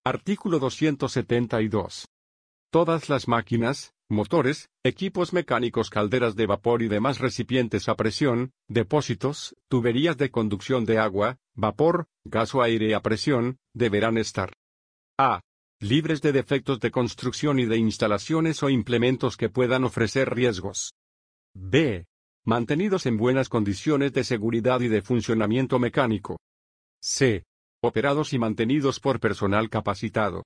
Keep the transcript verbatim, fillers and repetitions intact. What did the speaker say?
Artículo doscientos setenta y dos. Todas las máquinas, motores, equipos mecánicos, calderas de vapor y demás recipientes a presión, depósitos, tuberías de conducción de agua, vapor, gas o aire a presión, deberán estar a. libres de defectos de construcción y de instalaciones o implementos que puedan ofrecer riesgos. B. mantenidos en buenas condiciones de seguridad y de funcionamiento mecánico. C. operados y mantenidos por personal capacitado.